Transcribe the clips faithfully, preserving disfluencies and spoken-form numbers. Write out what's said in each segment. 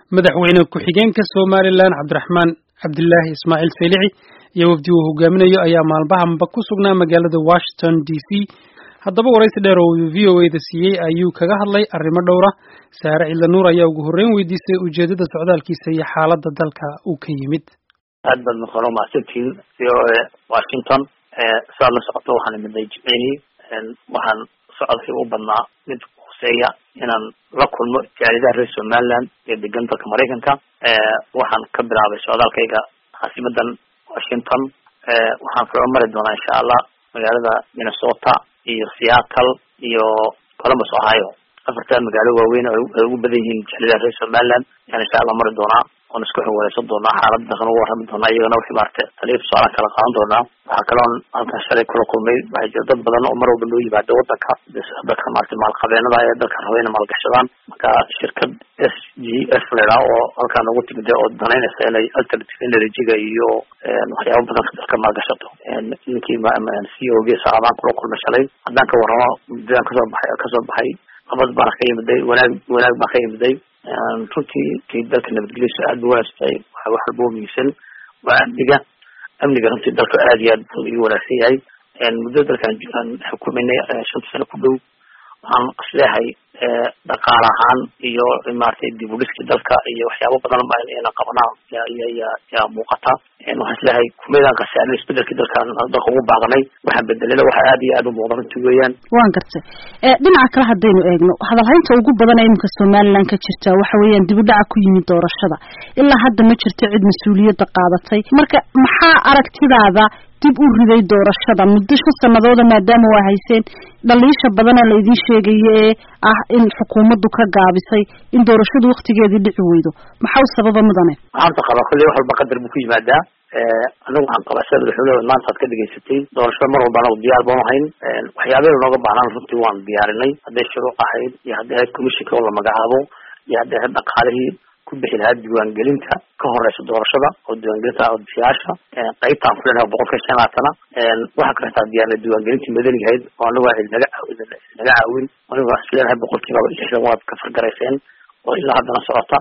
madaxweyne ku-xigeenka Somaliland Cabdiraxmaan Cabdillaahi Ismaaciil Saylici iyo wafdi uu hogaaminayo ayaa maalmahanba ku sugnaa magaalada Washington D C haddaba waraysi dheer oo V O A da siiyay ayuu kaga hadlay arrimo dhowr ah. Saare Ciidla Nuur ayaa ugu horreyn weydiisay ujeedada socdaalkiisa iyo xaaladda dalka uu ka yimid. aad baad maqlo maasantiin V O A Washington ee saad la socoto waxaan midnay jimcihii waxaan socodkii u badnaa mid khuseeya inaan la kulmo jaalidaha reer Somaliland ee degan dalka Mareykanka. ee waxaan ka bilaabay socdaalkayga caasimadan Washington. ee waxaan soo mari doonaa insha Allah magaalada Minnesota iyo Seattle iyo Columbus Ohio, afartan magaalo waaweyn oo ugu badan yihiin jaalidaha reer Somaliland. yani insha Allah mari doonaa oo isku xawaaleysan doonaa xaaladda kan ugu warrami doonaa iyagana wixii maartay taliif su'aalaha kala qaadan doonaa. waxaa kaloo halkan shalay kula kulmay waxaa jira dad badan oo mar walba loo yimaado waddanka dadka maartay maalqabeenada ee dalka rabeyna maalgashadaan. marka shirkad S G F lera oo halkaan ugu timid oo danaynaysa inay alternative energy-ga iyo waxyaabo badan dalka maalgashato. ninkii C E O giisa abaan kula kulmay shalay haddaan ka warramo muddaan kasoo baxay kasoo baxay qabad baan ka yimiday wanaag wanaag baan ka yimiday. runtii kii dalka nabadgelyadiisa aad buu wanaagsan yahay wax walba miisan waa amniga amniga runtii dalka aad iyo aad buu u wanaagsan yahay. muddo dalkan aan xukuminay shanta sano ku dhow waxaan isleeyahay dhaqaale ahaan iyo maartay dib u dhiska dalka iyo waxyaabo badan inaan qabanaa yaa yaa muuqata. waxaan isleeyahay kumeedaan qasaalay isbedelkii dalkan dalka ugu baaqnay waxaan bedelay waxa aad iyo aad u muuqda runtii weeyaan. waan gartay dhinaca kale haddaynu eegno hadalhaynta ugu badan ee imika Somaliland ka jirta waxa weeyaan dib u dhac ku yimid doorashada ilaa hadda ma jirto cid mas'uuliyadda qaadatay. marka maxaa aragtidaada dib u riday doorashada muddo shan sanadooda maadaama waa hayseen dhaliisha badan la idin sheegayo ee ah in xukuumaddu ka gaabisay in doorashadu waqtigeedii dhici weydo maxaa sababa mudane? waxaan qabaa kulli wax walba qadar buu ku yimaadaa. anigu waxaan qabaa sida madaxweynaha maanta aad ka dhageysatay doorashada mar walbana diyaar baan ahayn. waxyaabaha nooga baahnaan runtii waan diyaarinay hadday shuruuc ahayd iyo hadday ahayd commissionka oo la magacaabo iyo hadday ahayd dhaqaalihii ku bixi lahaa diiwaangelinta ka horeysa doorashada oo diiwaangelinta codbixiyaasha qaybtaan ku leenahay boqolkiiba shan iyo labaatan. waxaa kaleetaa diyaarnay diiwaangelintii madaniga ahayd oo anagu naga naga caawin anigu waxaan isleeyahay boqolkiiba lixdan waad ka fargarayseen oo ilaa haddana socota.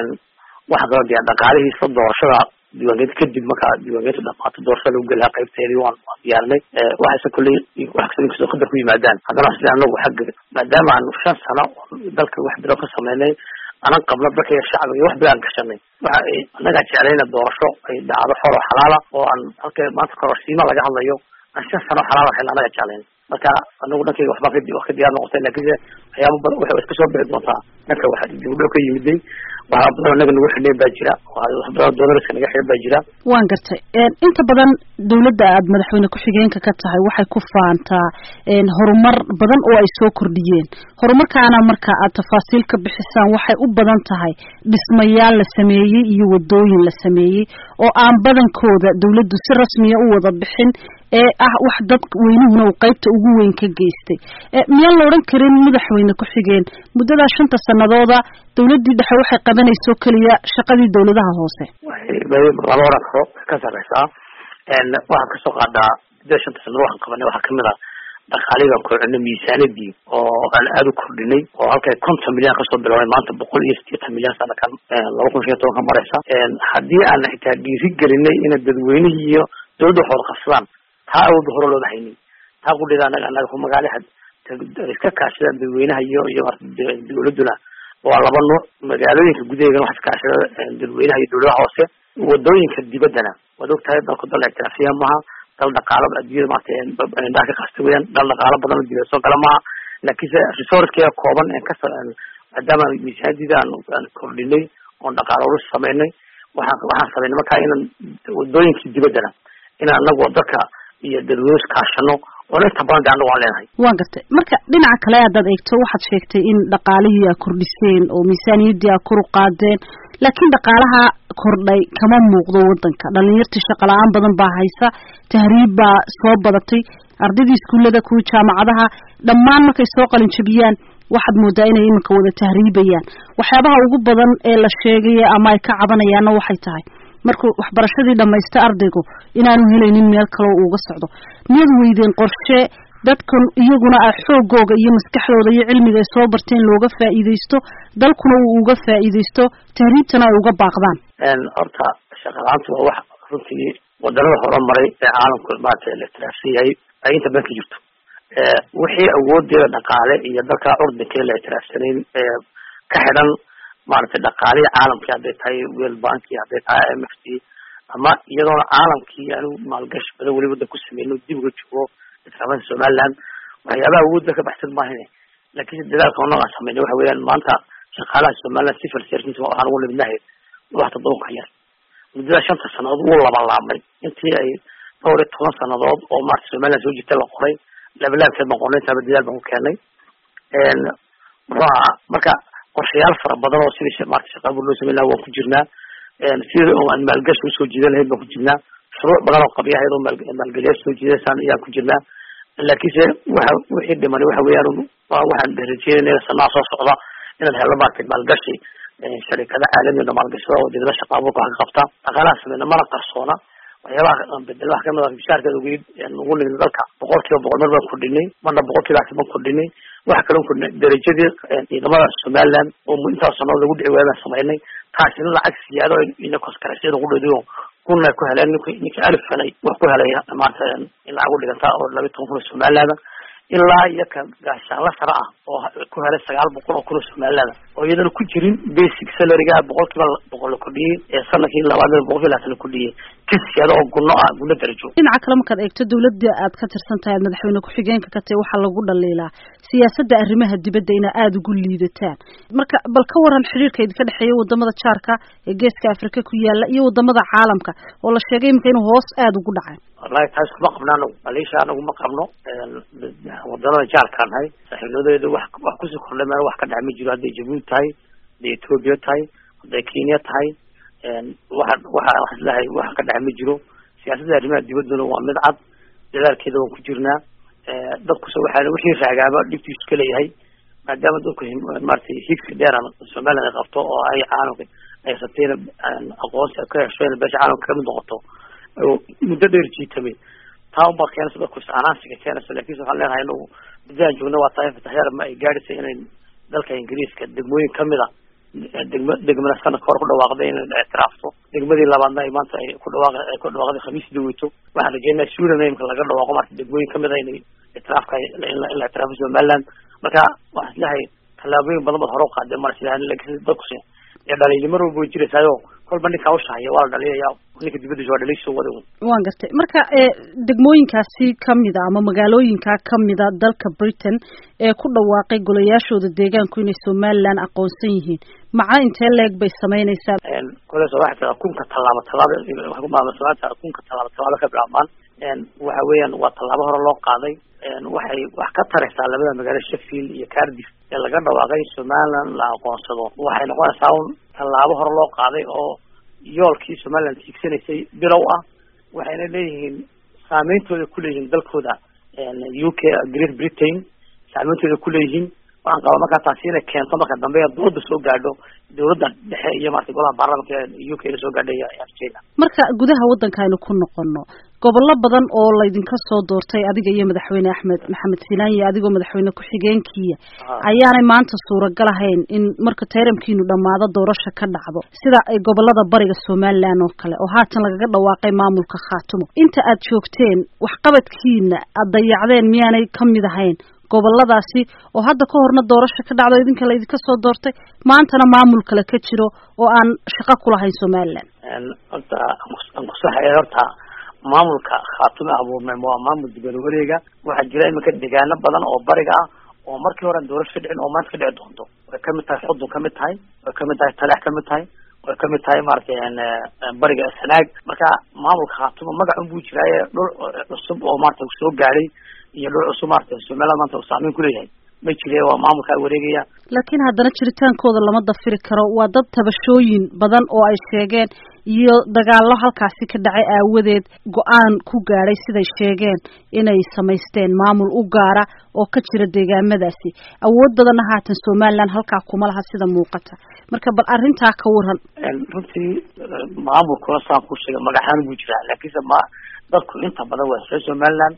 waxaa kaloo diyaar dhaqaalihii isla doorashada diiwaangelinta kadib markaa diiwaangelinta dhamaato doorashada lagu geli lahaa qaybteedii waan waan diyaarinay. waxayse kulley wax kasta inkastoo qadar ku yimaadaan haddana waxaan isleeyahay anagu xagga maadaama aanu shan sano dalka wax bilo ka sameynay anan qabno dadka shacbiga wax badan ka shanay waxa ay anaga jeclayna doorasho ay dhacdo xor oo xalaala oo aan halka maanta kororsiimo laga hadlayo aan shan sano xalaala xil anaga jeclayn. marka anagu dhankayga waxba ka wax ka diyaar noqotay laakiin waxyaabo badan waxay iska soo bixi doontaa marka waxa dib u ka yimiday waxa badan anaga nagu xidhay baa jira wax badan doonarska naga xidhay baa jira. waan gartay inta badan dawladda aad madaxweyne ku-xigeenka ka tahay waxay ku faantaa horumar badan oo ay soo kordhiyeen. horumarkaana marka aad tafaasiil ka bixisaan waxay u badan tahay dhismayaal la sameeyey iyo wadooyin la sameeyey oo aan badankooda dawladdu si rasmi ah u wada bixin ee ah wax dad weynuhuna uu qaybta ugu weyn ka geystay. miyaan la oran karin madaxweyne ku-xigeen muddada shanta sanadooda dawladdii dhexe waxay qabanayso kaliya shaqadii dawladaha hoose? laba oran karo ka sarreysaa. waxaan kasoo qaadaa muddada shanta sanado waxaan qabanay waxaa kamid ah dhaqaalihi baan kordhinay miisaanadii oo aan aada u kordhinay oo halkay konton milyan kasoo bilownay maanta boqol iyo siddeetan milyan sanakan laba kun shan iyo toban ka mareysa. haddii aan xitaa dhiiri gelinay inay dadweynihii iyo dawladda wax wada qabsadaan taa awoodda hore looda haynin taa qudhida anaga anaga ku magaalaha iska kaashadaan dadweynaha iyo iyo dawladduna waa laba nooc. magaalooyinka gudaheedana waxa iska kaashada dadweynaha iyo dawladaha hoose. wadooyinka dibaddana waad ogtahay dalku dal ictiraafiya maaha dal dhaqaalo adduunyada maartay indhaha ka qasta weeyaan dal dhaqaalo badan oo dibadda soo gala maaha laakiinse resourcekeeda kooban ee ka maadaama miisaaniyadda aan kordhinay oon dhaqaalo urus sameynay waxaan waxaan sameynay markaa inaan wadooyinkii dibaddana inaan anagu dadka iyo dadweyne kaashano oo inta badan de anagu aan leenahay. waan gartay marka dhinaca kale haddaad eegto waxaad sheegtay in dhaqaalihii aa kordhiseen oo miisaaniyaddii aa kor u qaadeen laakiin dhaqaalaha kordhay kama muuqdo waddanka. dhalinyartii shaqo la-aan badan baa haysa, tahriib baa soo badatay, ardaydii iskuullada kuwa jaamacadaha dhammaan markay soo qalin jabiyaan waxaad moodaa inay iminka wada tahriibayaan. waxyaabaha ugu badan ee la sheegaya ama ay ka cabanayaanna waxay tahay markuu waxbarashadii dhamaysta ardaygu inaanu helaynin meel kale oo uga socdo. miyad weydeen qorshe dadkan iyaguna ay xoogooga iyo maskaxdooda iyo cilmiga ay soo barteen looga faa'iideysto dalkuna uu uga faa'iideysto tahriibtana ay uga baaqdaan horta shaqo la'aantu waa wax runtii waddanada horumaray ee caalamku maaragtay la tiraafsan yahay ay inta badan ka jirto wixii awoodeeda dhaqaale iyo dalka urdanka la tiraafsanayn ka xidhan maaragtay dhaqaalihi caalamkii hadday tahay world banki hadday tahay I M F T ama iyadoona caalamkii aanu maalgashi badan weli waddan ku sameyno dib uga joogo islaamada Somaliland waxyaabaha awoodda ka baxsan maahan laakiin dadaalka oo aan sameeyay waxa weeyaan maanta shaqaalaha Somaliland civil service waxaan ugu leeyahay wax tadawun ka yar muddo shanta sanadood uu laba laabmay intii ay dhowr iyo toban sanadood oo maaragtay Somaliland soo jirtay la qoray labalaabkeed ma qornay taa dadaal baan ku keenay een marka qorshayaal fara badan oo sidii maaragtay shaqo loo sameeyay waan ku jirnaa een sidii oo aan maalgashi u soo jiidan lahayd baan ku jirnaa shuruuc badan oo qabiyaha oo maalgaliyaasha soo jiidaysan ayaan ku jirnaa laakiin waxa wixii dhiman waxa weeyaan waxaan rajeynaa sanad soo socda in la helo maaragtay maalgashi sharikada caalamiga maalgashiga oo dibadda shaqo abuurka ka qabta dhaqaalaha sameeyna mana qarsoona waxyaabaha bedel wax kamid ah bishaarka ugu ugu nigna dalka boqolkiiba boqol mar baan ku dhinay marna boqolkiiba afar baan ku dhinay wax kale oo darajadii ciidamada Somaliland oo intaas sanad lagu dhiceeyay sameeynay taasina lacag siyaado in koskareysay ugu dhido kuna ku heleen ninka alif fanay wax ku helay maanta in lacag u dhiganta oo laba iyo toban kun Somaliland ilaa iyo ka gaashaan la sara ah oo ku helay sagaal boqol oo kun Somaliland oo iyadana ku jirin basic salary-ga boqolkiiba boqol ku dhiyay ee sanadkii labaad boqolkiiba ku dhiyay kisiyada oo gunno ah gunno darajo dhinaca kale markaad eegto dawladda aad ka tirsan tahay madaxweyne ku xigeenka ka tahay waxa lagu dhaliilaa siyaasadda arrimaha dibadda in aad ugu liidataan marka bal ka waran xiriirka idinka dhaxeeya wadamada jaarka ee geeska Afrika ku yaala iyo wadamada caalamka oo la sheegay inuu hoos aad ugu dhacay wallahi taas kuma qabnaano maleesha anagu ma qabno wadamada jaarka nahay saaxiibadeedu wax wax ku soo kordhay wax ka dhacay jiro hadii Djibouti tahay hadii Ethiopia tahay hadii Kenya tahay waxa waxa wax lahay wax ka dhacay jiro siyaasadda arrimaha dibadda waa mid cad dadaalkeeda oo ku jirnaa dadku soo waxaan wixii raagaaba dhibtiisu kale yahay maadaama dadku maartay higsi dheeran Soomaaliya qabto oo ay caalamka ay sabteen aqoonsi ka heshay beesha caalamka ka mid noqoto muddo dheer jiitay taa uma keenayso dadku saanaansiga keenayso laakiin waxa leeyahay inuu midaan joogno waa taayif taxyar ma ay gaadhisay inay dalka Ingiriiska degmooyin kamid ah degmo degmada sanad hore ku dhawaaqday in ay tiraafto degmadii labaadna ay maanta ay ku dhawaaqay ay ku dhawaaqday khamiisdii weyto waxaan rajaynayaa suulanayimka laga dhawaaqo marka degmooyin kamid ah inay tiraafka in la tiraafo Somaliland marka waxa leeyahay talaabooyin badan oo hore u qaaday mar sidaan laakiin dadku si ee dhalinyaro marba way jiraysaa kolba ninka u shaqeeya waa dhalinyaro ninka dibadda soo dhalisho wado waan gartay marka ee degmooyinkaasi kamid ah ama magaalooyinka kamid ah dalka Britain ee ku dhawaaqay golayaashooda deegaanku inay Somaliland aqoonsan yihiin macna intee leeg bay sameynaysaa een kole soo waxta kunka talaabo talaabo wax ku maamulsaata kunka talaabo talaabo ka bilaabmaan een waxa weeyaan waa talaabo hore loo qaaday een waxay wax ka taraysaa labada magaalo Sheffield iyo Cardiff ee laga dhawaaqay Somaliland la aqoonsado waxay noqonaysaa talaabo hore loo qaaday oo yoolkii Somaliland tiigsanaysay bilow ah waxayna leeyihiin saameyntooda ku leeyihiin dalkooda een U K Great Britain saameyntooda ku leeyihiin waxaan qabaa marka taasina keento marka dambe dowladda soo gaadho dowladda dhexe iyo marka golaha baarlamaanka U K la soo gaadhay Australia marka gudaha waddanka aynu ku noqono gobollo badan oo la idinka soo doortay adiga iyo madaxweyne Axmed Maxamed Silaan iyo adigoo madaxweyne ku xigeenkiya ayaanay maanta suuragal ahayn in marka tayramkiinu dhamaado doorasho ka dhacdo sida ay gobollada bariga Somaliland oo kale oo haatan lagaga dhawaaqay maamulka Khaatumo inta aad joogteen wax qabadkiina aad dayacdeen miyaanay kamid ahayn gobolladaasi oo hadda ka horna doorasho ka dhacdo idinka la idinka soo doortay maantana maamul kale ka jiro oo aan shaqo ku lahayn Somaliland een horta aan ku saxay horta maamulka Khaatumo abuurmay waa maamul dibadda wareega waxa jira imika deegaano badan oo bariga ah oo markii hore doorasho dhicin oo maanta ka dhici doonto way kamid tahay xudun kamid tahay way kamid tahay talax kamid tahay way kamid tahay maartay een bariga Sanaag marka maamulka Khaatumo magac uu jiray dhul cusub oo maartay soo gaaray iyo dhul cusub maartay Somaliland maanta uu saameyn ku leeyahay ma jiray waa maamulka wareegaya laakiin haddana jiritaankooda lama dafiri karo waa dad tabashooyin badan oo ay sheegeen iyo dagaallo halkaasi ka dhacay aawadeed go'aan ku gaaray siday sheegeen inay samaysteen maamul u gaara oo ka jira deegaamadaasi awood badan haatan Somaliland halka kuma laha sida muuqata marka bal arinta ka waran een runtii maamulka saan ku sheegay magaxaan buu jiraa laakiin ma dadku inta badan waa Somaliland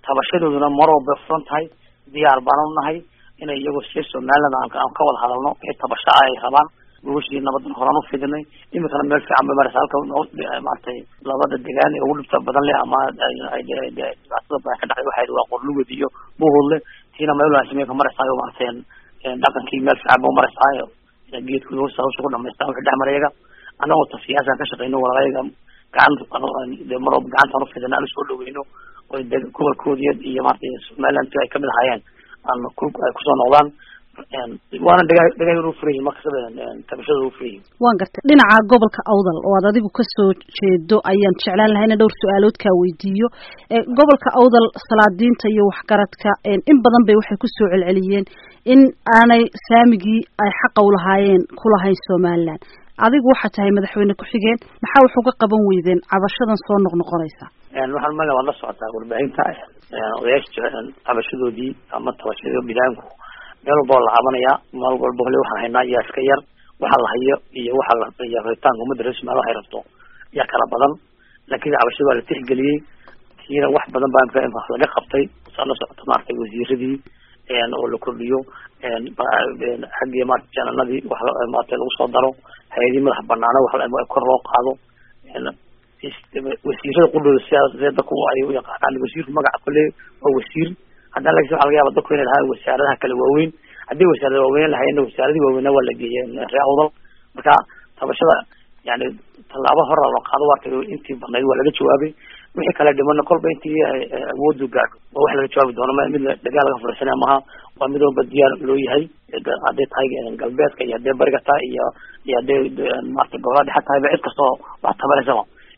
tabashadooduna mar walba furan tahay diyaar baan u nahay inay iyagu si Somaliland aan ka wada hadalno ee tabasha ay qabaan bulshada nabadda horaan u fidinay imikana meel fiican bay maraysaa halka maartay labada deegaan ee ugu dhibta badan leh ama ay dhibaatada ka dhacday waxay waa qorlugeed iyo buuhoodle tiina meel la sameeyo maraysaa oo maartay dhaqankii meel fiican buu maraysaa geedku loo soo soo dhameystaa waxa dhamareega anagoo tafsiyaasha ka shaqeyno walaalayaga gacan maroo gacanta u fidinaa soo dhaweyno oo gobolkoodii iyo maartay Somaliland ay kamid ahaayeen aan ku soo noqdaan waana dhagaa dhagaa uu furay markasta tabashada uu furay waan gartay dhinaca gobolka Awdal oo aad adigu ka soo jeedo ayaan jeclaan lahayn dhowr su'aalood ka weydiiyo ee gobolka Awdal salaadiinta iyo waxgaradka in badan bay waxay ku soo celceliyeen in aanay saamigii ay xaq u lahaayeen ku lahayn Somaliland adigu waxa tahay madaxweyne ku xigeen maxaa wax uga qaban weydeen cabashadan soo noqnoqonaysa een waxaan ma la socotaa warbaahinta ee odayaasha cabashadoodii ama tabashada bilaanku meel walba la cabanaya meel walba waxaan haynaa yaa iska yar waxa la hayo iyo waxa la hayo reetaan uma darees ma waxay rabto ya kala badan laakiin cabashada la tixgeliyay tiina wax badan baan ka wax laga qabtay soo socota maartay wasiiradii een oo la kordhiyo een xagga maartay jananadii wax maartay lagu soo daro hay'adii madax banaana wax la kor loo qaado een wasiirada qudooda siyaasadda ku ay u yaqaan wasiirku magaca kale oo wasiir hadda la soo xalqaya dadku inay lahaayeen wasaaradaha kala waaweyn hadii wasaarada waaweyn lahaayeen wasaaradii waaweyn waa la geeyay raawdal marka tabashada yani talaabo hore loo qaado warta intii banay waa laga jawaabay wixii kala dhiman kolba intii awood u gaadho wax laga jawaabi doono ma mid dagaal laga fursanaa maaha waa mid walba diyaar loo yahay hadii tahay galbeedka iyo hadii bariga tahay iyo iyo hadii maartay gobolada xataa cid kasto wax tabaraysa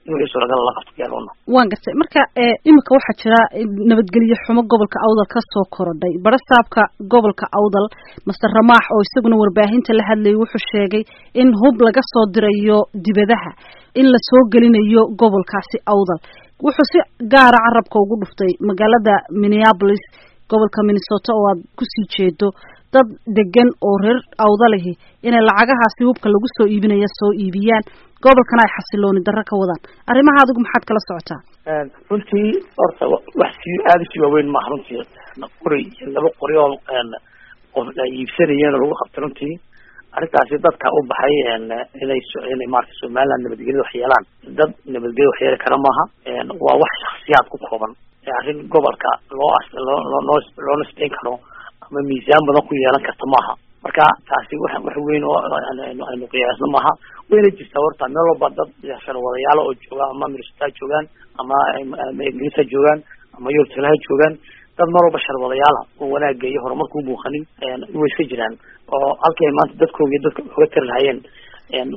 waan gartay marka imika waxa jira nabadgelyo xumo gobolka Awdal ka soo korodhay barasaabka gobolka Awdal Mister Ramaax oo isaguna warbaahinta la hadlay wuxuu sheegay in hub laga soo dirayo dibadaha in la soo gelinayo gobolkaasi Awdal wuxuu si gaar ah carabka ugu dhuftay magaalada Minneapolis gobolka Minnesota oo aad ku sii jeedo dad degan oo reer Awdalahi inay lacagahaasi hubka lagu soo iibinayo soo iibiyaan gobolkana ay xasilooni darro ka wadaan arrimaha adigu maxaad kala socotaa een runtii horta wax si aad si weyn ma runtii qori laba qori oo een qof ay iibsanayeen lagu qabtay runtii arrintaasi dadka u baxay een inay inay maartay Somaliland nabadgelyo waxyeelaan dad nabadgelyo waxyeelo kara maaha een waa wax shakhsiyaad ku kooban arrin gobolka loo loo loo loo nisbeyn karo ama miisaan badan ku yeelan karta maaha marka taasi wax wax weyn oo aynu qiyaasno maaha wayna jirtaa horta meel walba dad sharwadayaal oo jooga ama minister joogan ama ingiriis joogan ama yurtalaha joogan dad mar walba sharwadayaal oo wanaag iyo horumarku u buuqanin een way iska jiraan oo halkay maanta dadkooda iyo dadka uga tirlaayeen een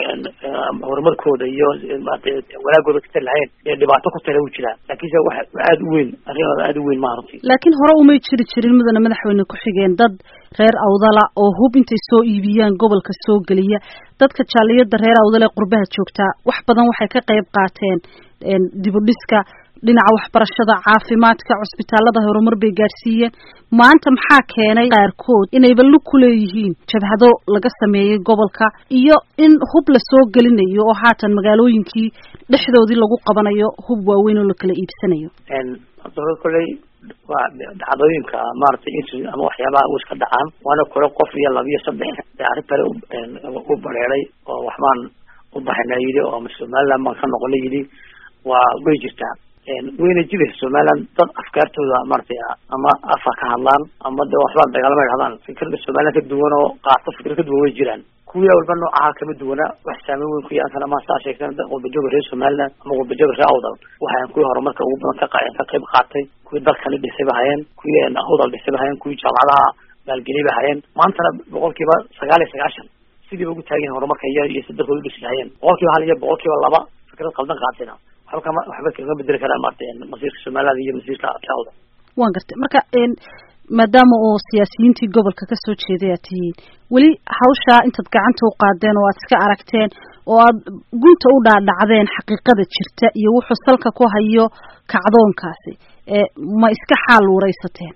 horumarkooda iyo wanaagooda ka tirlaayeen ee dhibaato ku tira u jiraan laakiin wax aad u weyn arrin aad u weyn ma runtii laakiin hore uma jiri jirin mudana madaxweyne ku xigeen dad reer Awdala oo hub intay soo iibiyaan gobolka soo galiya dadka jaaliyada reer Awdala ee qurbaha joogta wax badan waxay ka qayb qaateen een dib u dhiska dhinaca waxbarashada caafimaadka cusbitaalada horumar bay gaarsiiyeen maanta maxaa keenay qaarkood inayba lug ku leeyihiin jabhado laga sameeyay gobolka iyo in hub la soo gelinayo oo haatan magaalooyinkii dhexdoodii lagu qabanayo hub waaweyn oo la kala iibsanayo een dadka kale waa dhacdooyinka maartay intii ama waxyaabaha uu iska dhacaan waana kale qof iyo laba iyo saddex arrin kale u bareeray oo waxbaan u baxnay oo Somaliland ma ka noqonay waa way jirtaa een wayna jireen Somaliland dad afkaartooda maartay ama afa ka hadlaan ama dad waxba dagaalama hadaan fikirka Somaliland ka duwan oo qaata fikirka duwan way jiraan kuwa walba nooca kama duwana wax saameyn weyn ku yeelan ma saa sheegsan dad oo bajoog reer Somaliland ama oo bajoog reer Awdal waxaan ku horumarka ugu badan ka qaayeen ka qayb qaatay kuwa dalkani dhisay bahayeen kuwa Awdal dhisay bahayeen kuwa jaamacadaha maalgelin bahayeen maanta boqolkiiba sagaal iyo sagaashan sidii ugu taageen horumarka iyo saddex dhisayeen boqolkiiba hal iyo boqolkiiba laba fikrad qaldan qaatayna waxba waxba kaga bedel karaan maartay masiirka Somaliland iyo masiirka Awdal waan gartay marka een maadaama oo siyaasiyiintii gobolka ka soo jeeday aad tihiin weli hawsha intaad gacanta u qaadeen oo aad iska aragteen oo aad gunta u dhaadhacdeen xaqiiqada jirta iyo wuxuu salka ku hayo kacdoonkaasi ee ma iska xaal wareysateen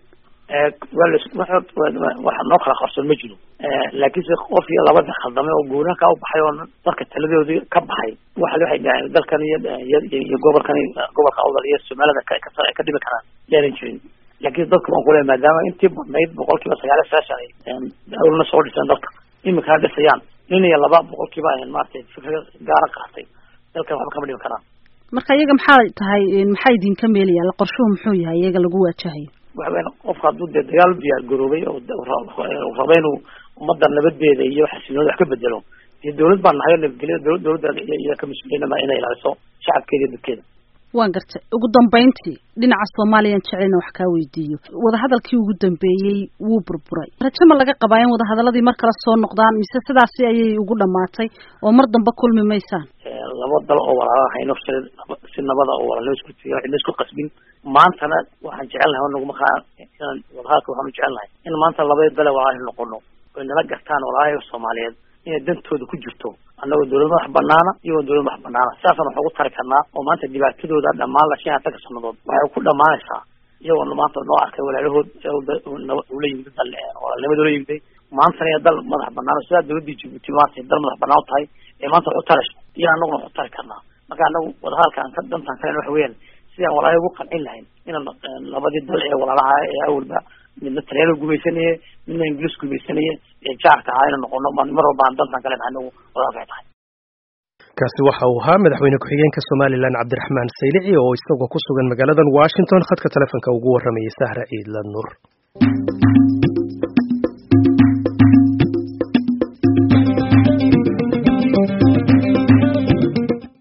waxa noo kala qarsoon ma jiro laakiin si qof iyo labada khaldamay oo guuraha ka baxay oo dadka taladoodii ka baxay waxa waxay dhahay dalkan iyo iyo gobolkan gobolka awdal iyo Soomaalida ka ka dhibi karaan yeelan jirin laakiin dadku waan kula maadaama intii badnayd boqolkiiba sagaal iyo sagaashan ay dawladna soo dhisan dalka imika dhisayaan nin iyo laba boqolkiiba ay maartay fikrad gaar ah qaatay dalkan waxba kama dhibi karaan marka iyaga maxay tahay maxay idin ka meeliyaan la qorshuhu muxuu yahay iyaga lagu waajahay waxaan qofka haduu dagaal diyaar garoobay oo rabay inuu ummadda nabadeeda iyo xasiloonida wax ka bedelo iyo dawlad baan nahay nabadgelyo dawladda iyo ka mas'uuliyadda inay ilaaliso shacabkeeda dadkeeda waan gartay ugu dambeyntii dhinaca Soomaaliya jecelna wax ka weydiiyo wada hadalkii ugu dambeeyay wuu burburay rajo ma laga qabaa in wada hadaladii mar kale soo noqdaan mise sidaas ayay ugu dhamaatay oo mar dambe kulmi maysaan laba dal oo walaalaha hayno si nabada oo walaalaha isku tiyo in isku qasbin maantana waxaan jecelnahay nagu ma qaan in wadahadalka waxaan jecelnahay in maanta labada dal walaalaha noqono oo nala gartaan walaalaha Soomaaliyeed in dantooda ku jirto annagu dawladda wax banaana iyo dawladda wax banaana saasan waxa ugu tari karnaa oo maanta dhibaatadooda dhamaan la shaqada ka sanadood waxay ku dhamaanaysaa iyagoo maanta noo arkay walaalahood oo la yimid dal oo labadooda yimid maanta ay dal madax banaan sida dawladda Djibouti maanta dal madax banaan tahay ee maanta u tarash iyo annagu wax u tari karnaa marka annagu wadahadalkan ka dantan kale wax weeyaan si aan walaalaha ugu qancin lahayn in labadii dal ee walaalaha ee awalba midna Talyaaniga gumaysanaya midna Ingiriis gumaysanaya ee jaarka ayna noqono mar walba aan dantan kale anagu wada tahay kaasi waxa uu ahaa madaxweyne ku-xigeenka Somaliland Cabdiraxmaan Saylici oo isagoo ku sugan magaalada Washington khadka telefoonka ugu waramayay Sahra Ciidla Nuur.